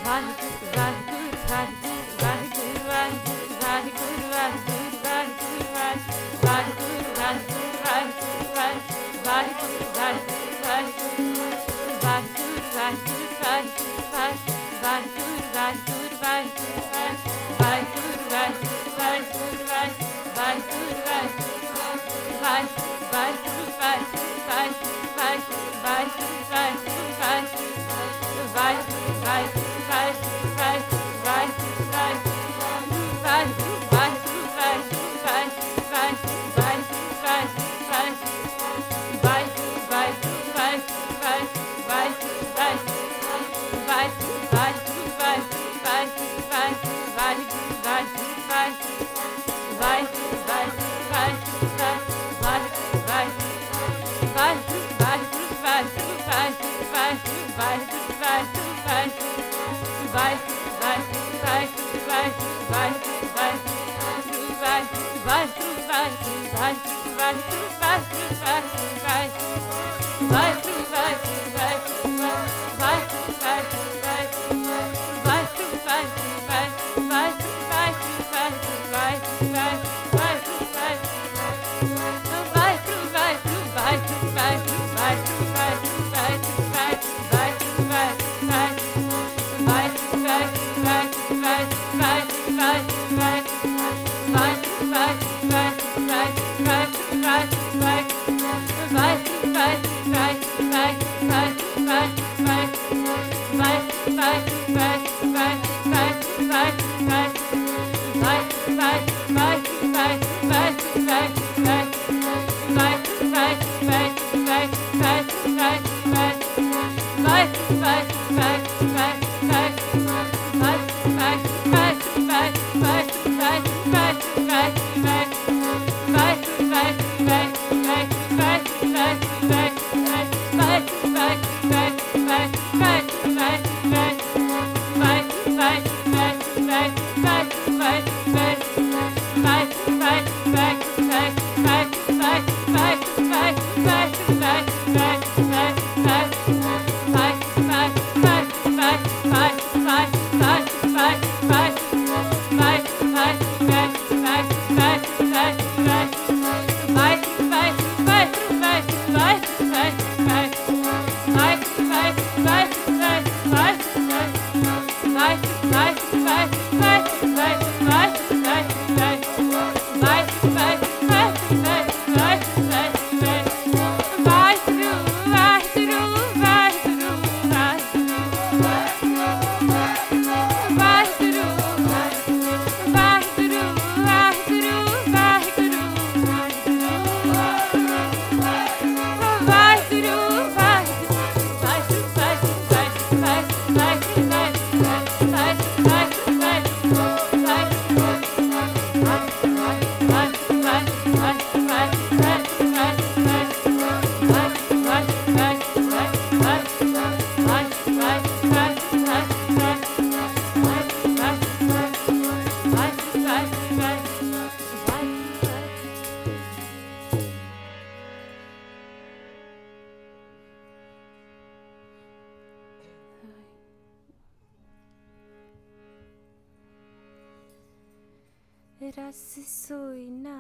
रस सोइना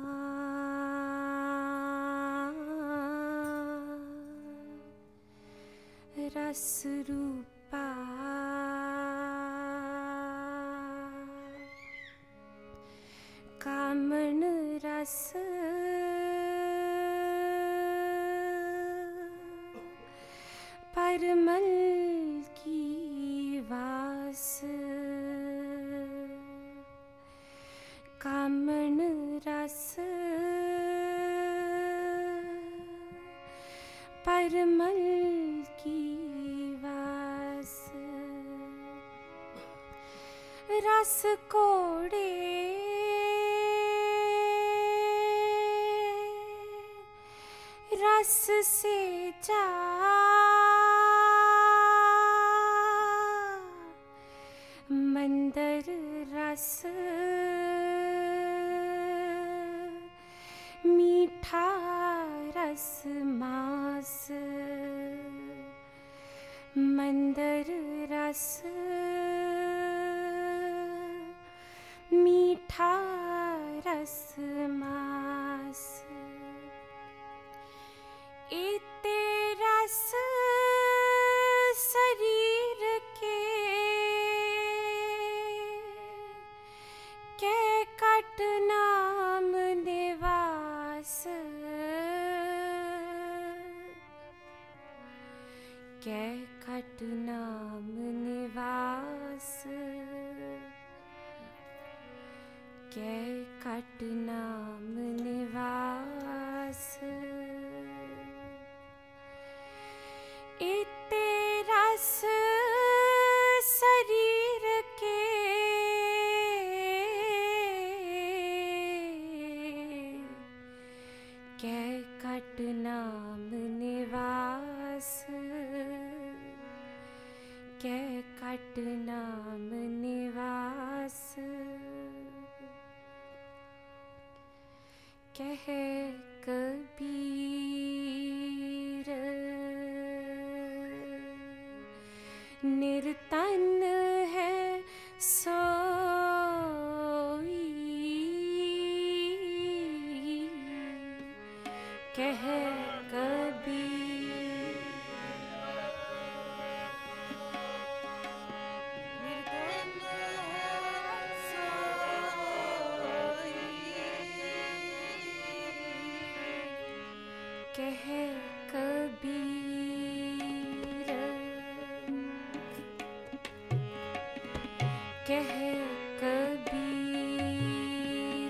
रस रूपा कामन रस परमल की वास कामन रस परमल की वास रस कोड़े रस से जा मंदर रस मीठा रस मास मंदर रस मास इते रस शरीर के कट नाम निवास कट नाम निवास कट नाम निवास इते रस शरीर के कट नाम निवास कट नाम निवास कह कबीर निर्तन है सोई कह कबीर निर्तन है सोई कह कबीर कह कबीर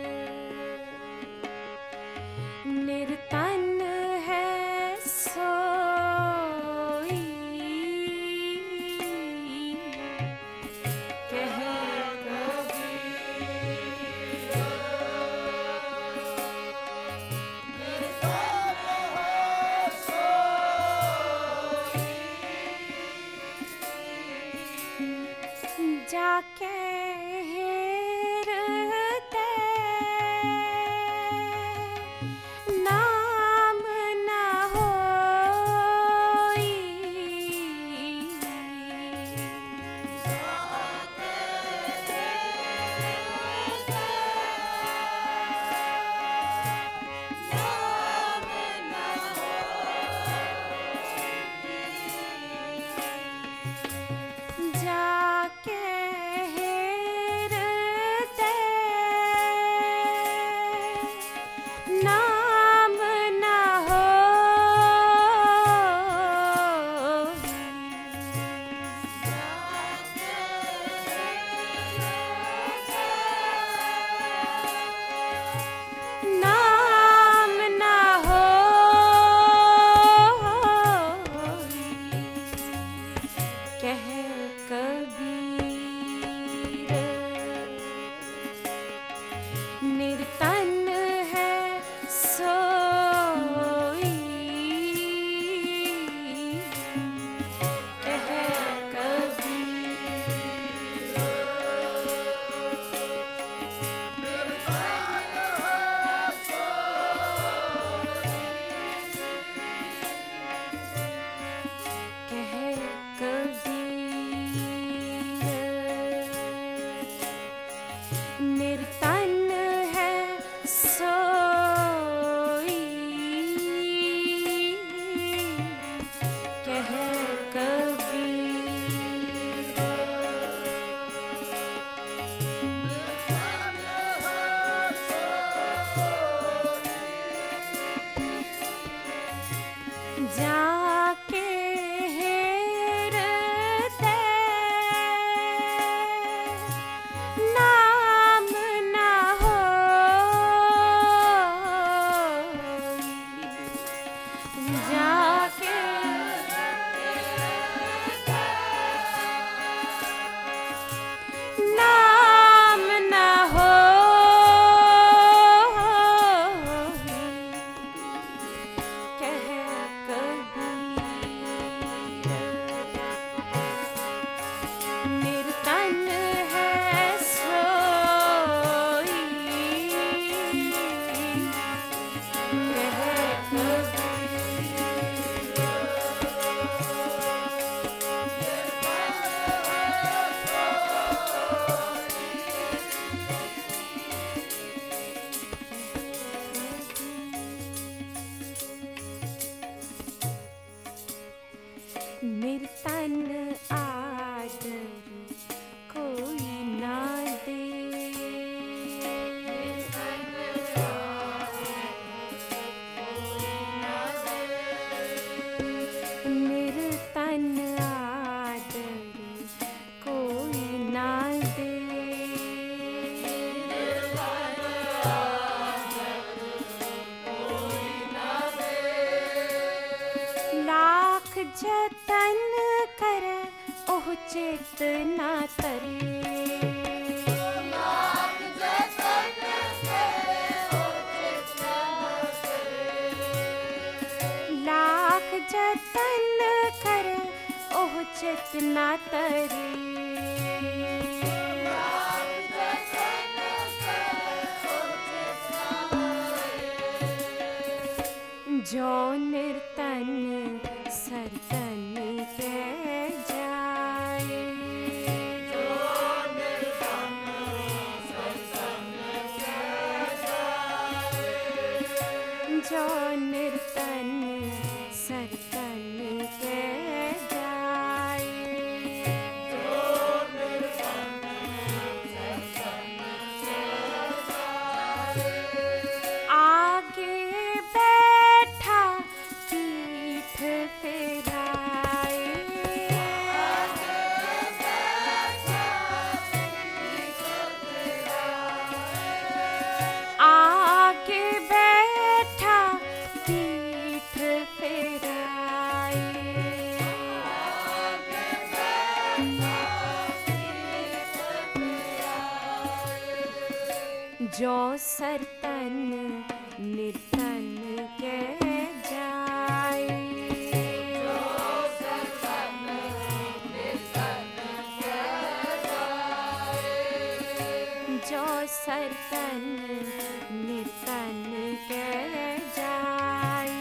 निर्तन है सोई कह जाके हृदय नाम न होई जाके नाम न होई नाम न होई कह कबीर निर्तन है सोई कह कबीर कह कबीर चित ना तरे। लाख जतन करे ओह चित ना तरे। जो निर्तन सरतन के जाए। जो निर्तन सरतन के जाए। आगे बैठा पीठ फिराए। आगे बैठा पीठ फिराए। जो सरतन निर्तन के जाए। जो सरतन निर्तन के जाए।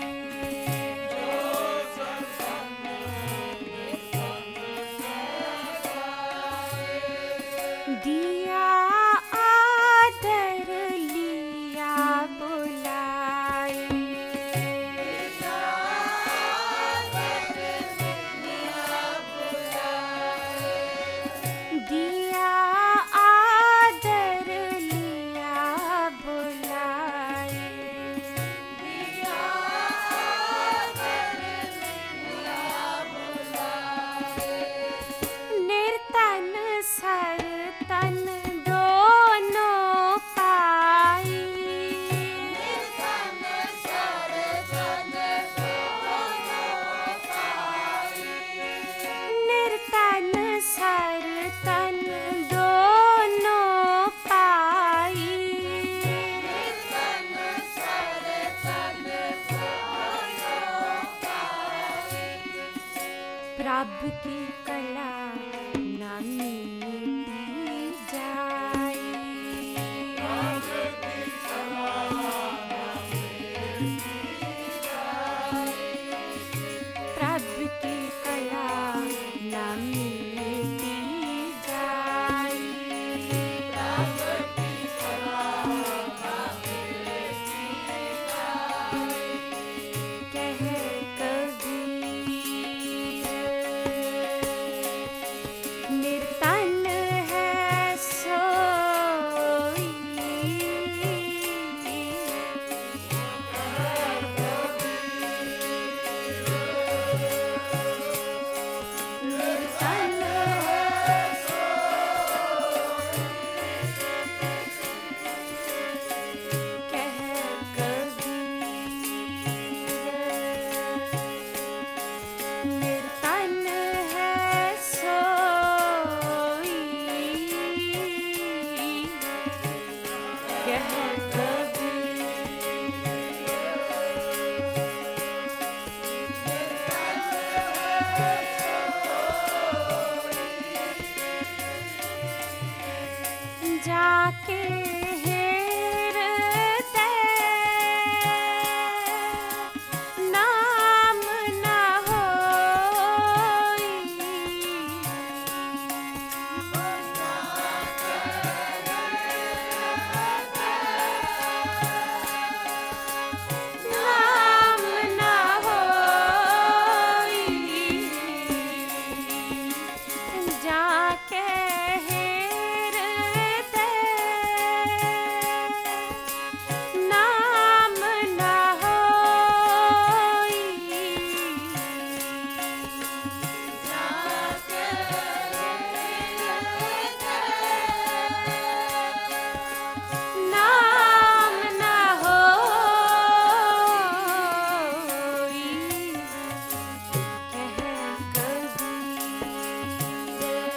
दिया आदर लिया बुलाए। दिया आदर लिया बुलाए। निर्तन सरतन दोनों पाई। निर्तन सरतन दोनों पाई। प्रभु की कला न मिटी जाए। प्रभु की कला न मिटी जाए। कह कबीर निर्तन है सोई। निर्तन है कह कबीर निर्तन है सोई। कह कबीर जाके हेरते नाम न होई। नाम न होई। जाके हेरते नाम न होई। नाम न होई। कह कबीर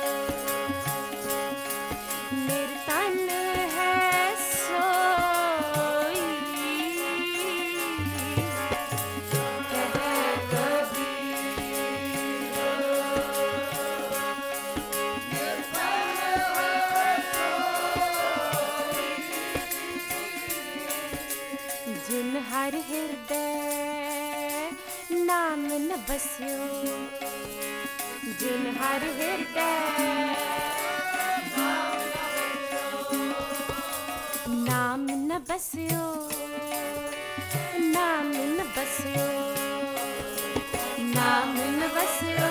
न बसियो जिन हर हृदय नाम न बसियो नाम न बसियो नाम न बसियो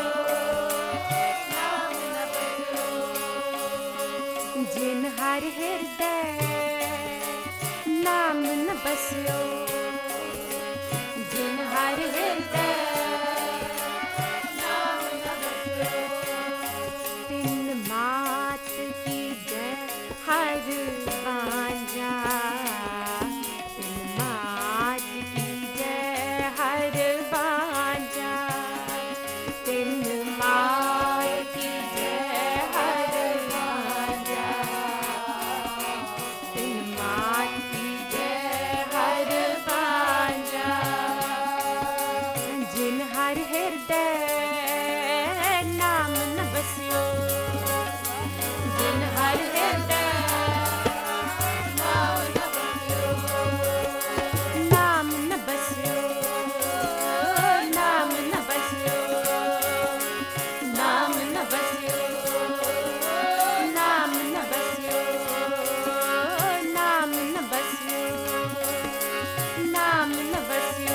जिन हर हृदय नाम न बसियो जिन हर हृदय नाम न बसियो तिन मात की जय हर बांजा तिन मात की जय हर बांजा तिन मात की जय हर बांजा तिन मात की जय हर बांजा जिन हर हृदय नाम न बसियो जिन हर हृदय नाम न बसियो नाम न बसियो नाम न बसियो नाम न बसियो नाम न बसियो नाम न बसियो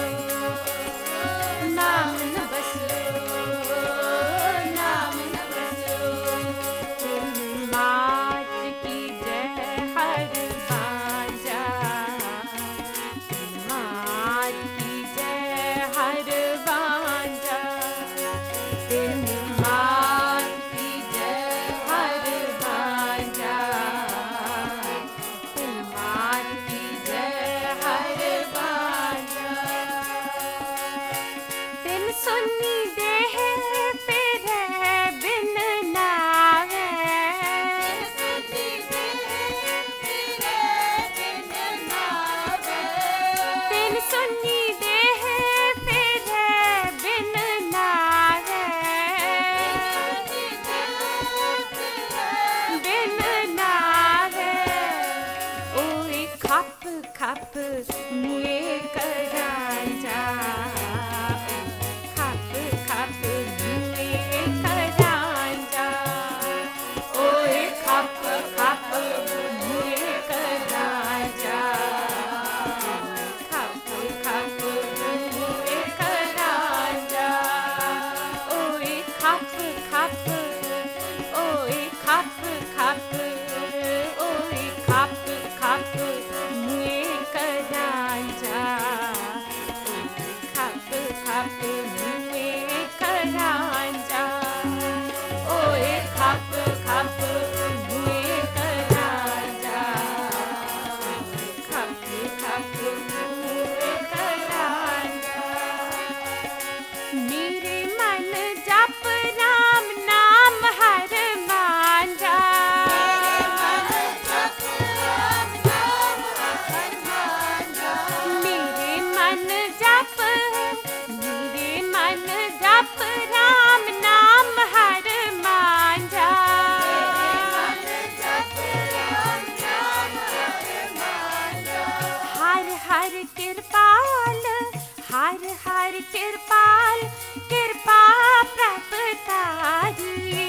नाम न बसियो नाम न बसियो तिन मात की जय हर बांजा तिन मात की जय हर बांजा तिन मात की जय हर बांजा तिन मात की जय हर बांजा तिन सुनी देह फिर बिन नावे तिन सुनी देह फिर बिन नावे बिन नावे ओए खप खप मुए करांजा खप खप मुए करांजा ओए खप खप मुए करांजा खप खप मुए करांजा ओए खप खप ओए खप खप ओए खप खप मुए करांजा खप खप मुए करांजा ओए खप खप मुए करांजा खप खप मुए करांजा मेरे मन जप राम नाम हर मांजा मेरे मन जप राम नाम हर मांजा हर हर कृपाल हर हर कृपाल कृपा प्रभ तारी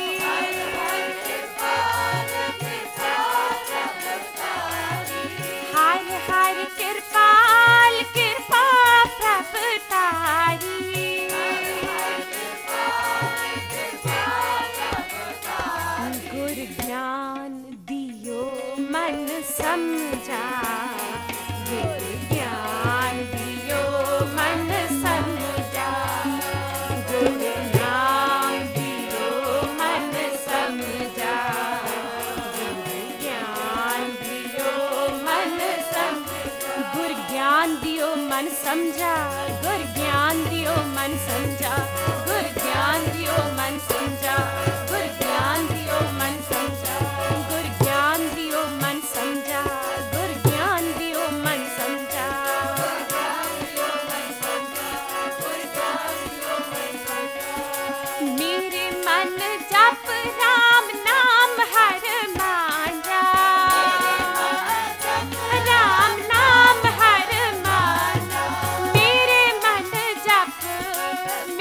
हर हर कृपाल कृपा प्रभ तारी गुर ज्ञान दियो मन समझा गुर ज्ञान दियो मन समझा गुर ज्ञान दियो मन समझा गुर ज्ञान दियो मन गुर ज्ञान दियो मन समझा गुर ज्ञान दियो मन समझा गुर ज्ञान दियो मन समझा गुर ज्ञान दियो मन समझा गुर ज्ञान दियो मन समझा गुर ज्ञान दियो मन समझा मेरे मन जप राम नाम हर मांजा राम नाम हर मांजा मेरे मन जप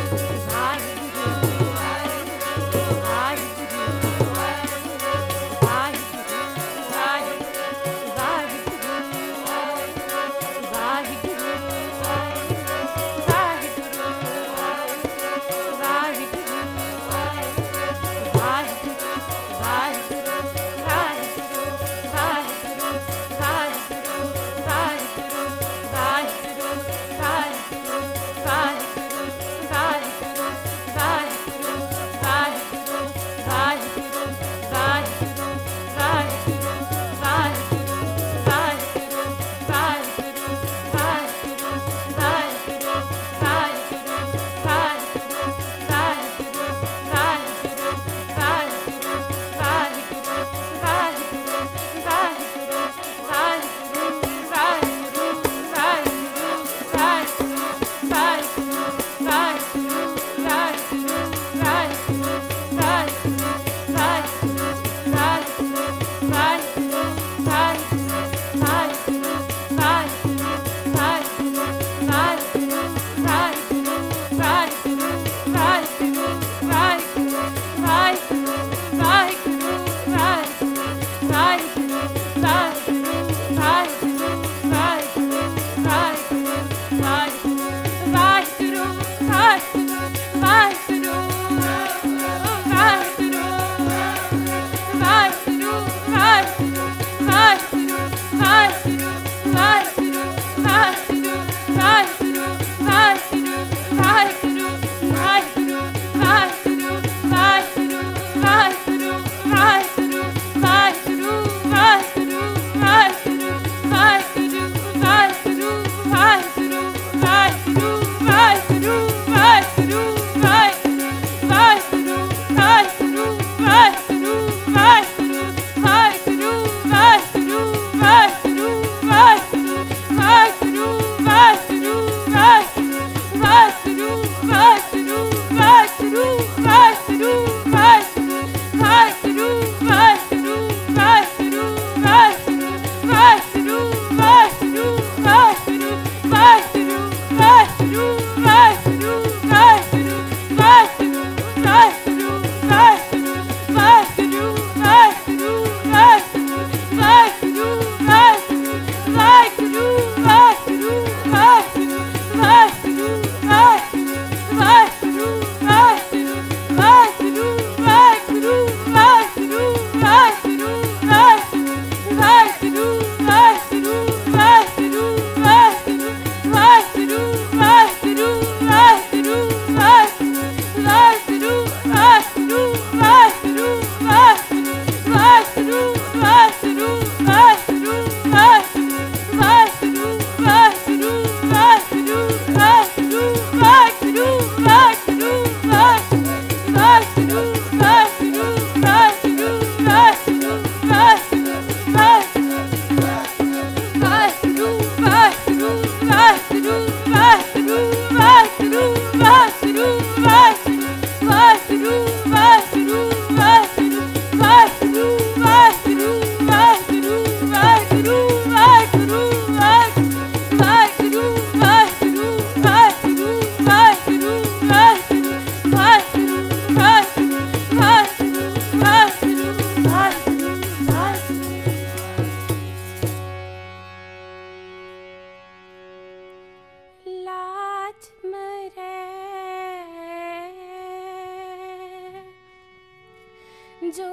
जो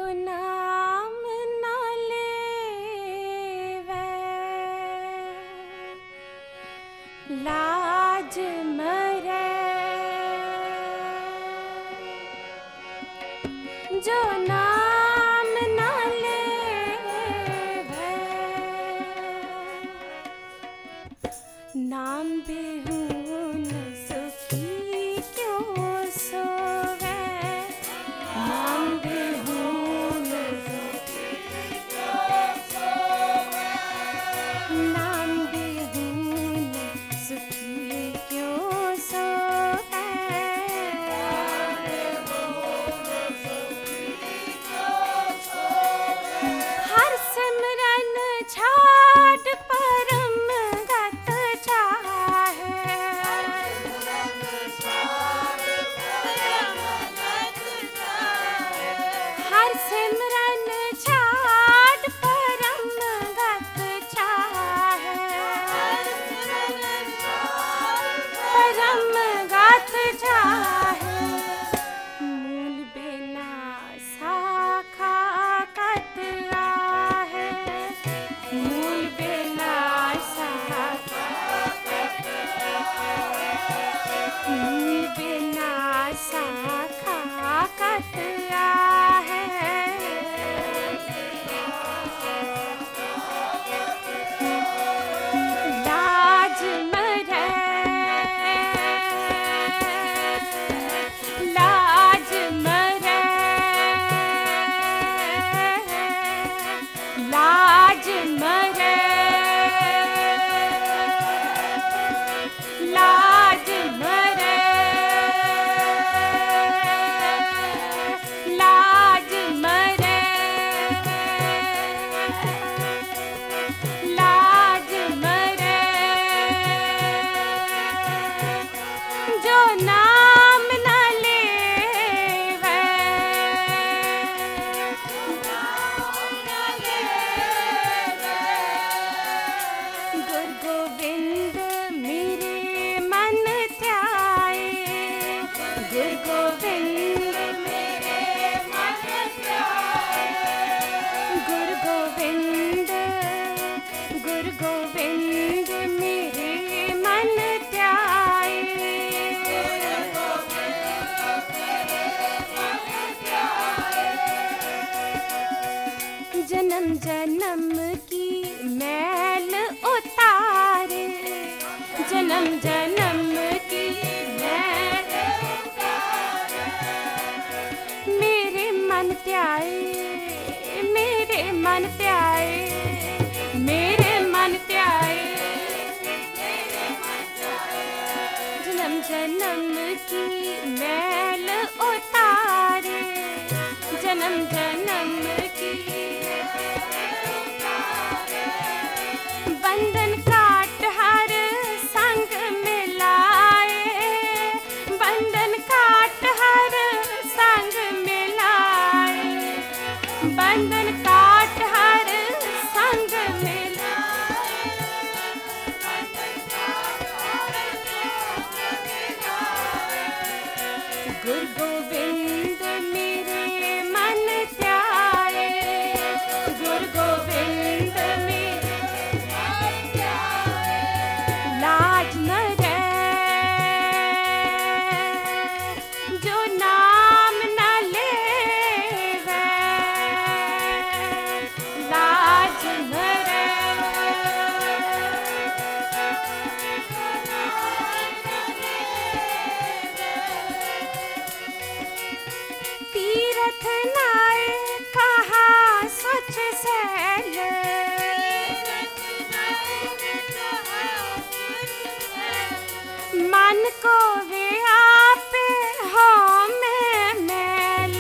नाम न लेवे लाज मरे, जो नाम न लेवे नाम बिहुन सुखी क्यों सोवे, नाम बिहुन नाम बिहुन सुखी क्यों सोवे, साखा कतया है लाज मरे लाज मरे लाज मरे लाज मरे लाज मरे लाज मरे जो नाम न लेवे गुरु गोविंद मेरे मन ध्याए गुरु गोविंद मेरे मन ध्याए गुरु गोविंद मेरे मन ध्याए जन्म जन्म की मैल उतारे जन्म जन्म की मैल उतारे मेरे मन त्याए मेरे मन त्याए मेरे मन त्याए जन्म जन्म की मैल उतारे जन्म जन्म की बंधन काट हर संग मिलाए बंधन काट हर संग मिलाए बंधन काट हर संग मिलाए गुरु गोविंद मेरे मन ध्याए गुरु गोविंद मेरे लाज मरे जो नाम न लेवे लाज मरे तीरथ नाय कहा सोच सैल मन को वे आपे हो मैं मैल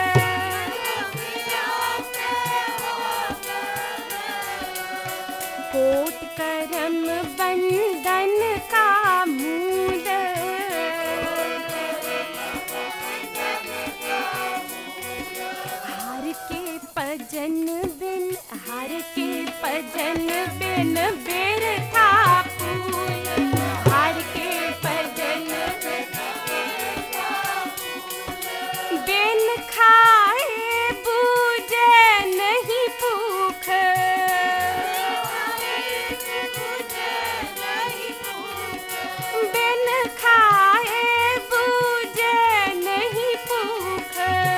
कोट करम बंधन का मूल हर के भजन बिन हर के भजन बिन बिरथा फूल हर के भजन बिन खाए बूझे नहीं भूख बिन खाए बूझे नहीं भूख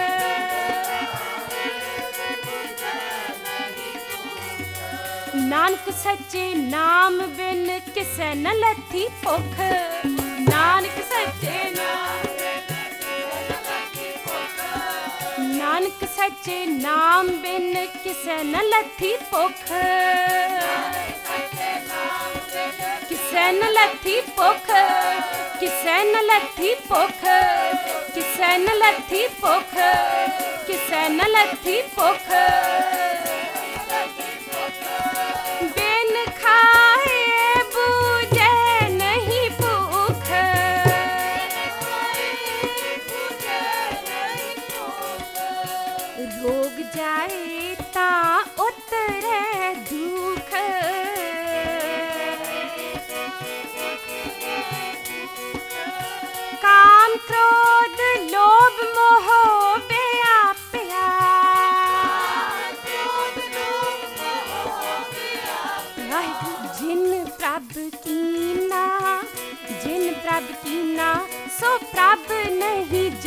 नानक सच्चे नाम बिन किसे न लथी भुख नानक सच्चे नानक सच्चे नाम बिन किसे न लथी भुख किसे न लथी भुख किसे न लथी भुख किसे न लथी भुख किसे न लथी भुख बिन खाए बूझे नहीं भूख रोग जाए ता उतरे दुख काम क्रोध लोभ मोह व्याप्या जिन प्रभ कीना सो प्रभ नहीं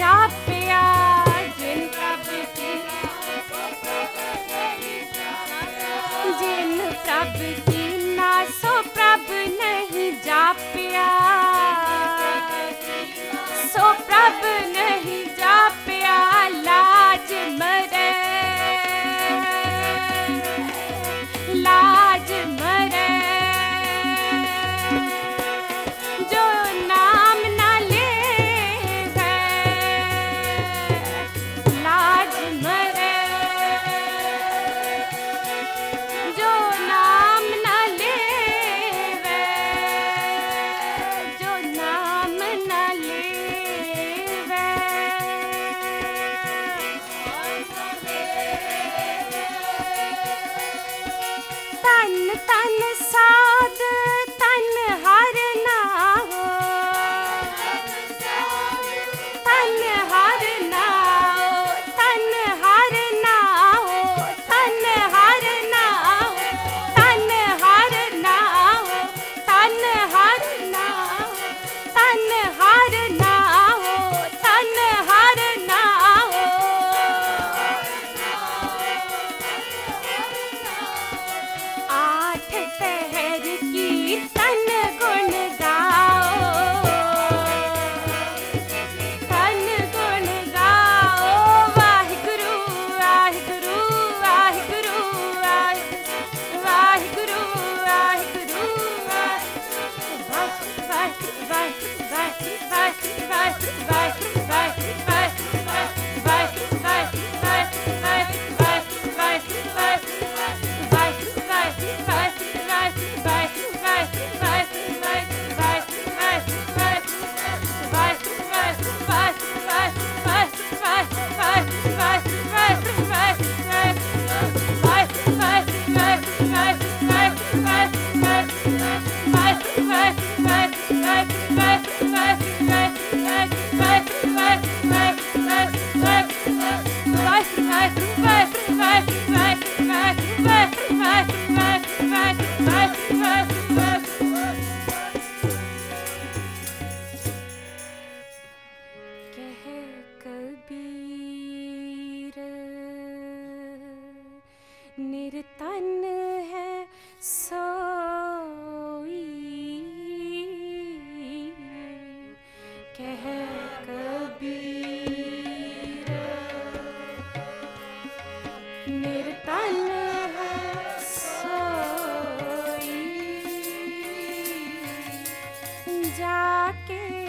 कह कबीर निरतन है सोई, कह कबीर निरतन है सोई, जाके